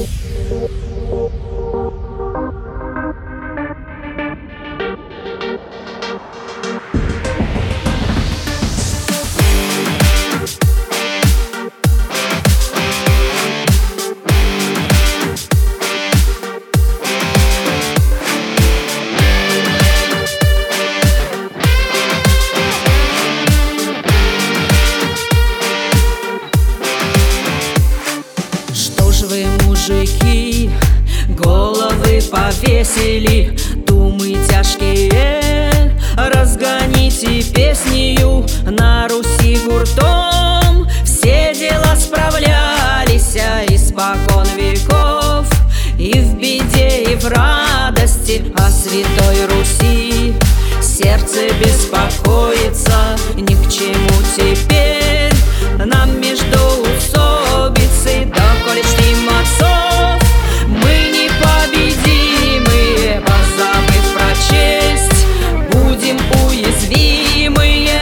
Вы, мужики, головы повесили, думы тяжкие, разгоните песнею. На Руси гуртом все дела справлялись испокон веков, и в беде, и в радости. О святой Руси сердце беспокоится, ни к чему теперь нам междоусобицы. Доколе чтим отцов, мы непобедимые, позабыв про честь, будем уязвимые.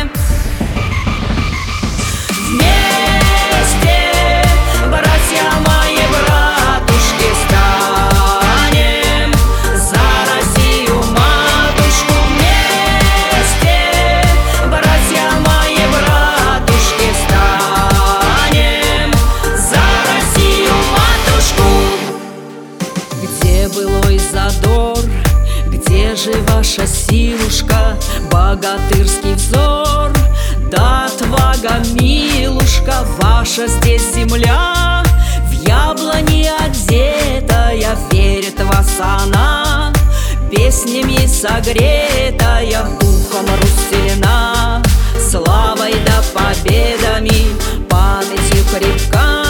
Вместе, братья мои, братушки, станем за Россию матушку. Вместе, братья мои, братушки, станем за Россию матушку. Где былой задор, где же ваша силушка, богатырский взор, да отвага, милушка? Ваша здесь земля, в яблони одетая, верит вас она, песнями согретая, духом расселена, славой да победами, памятью крепка.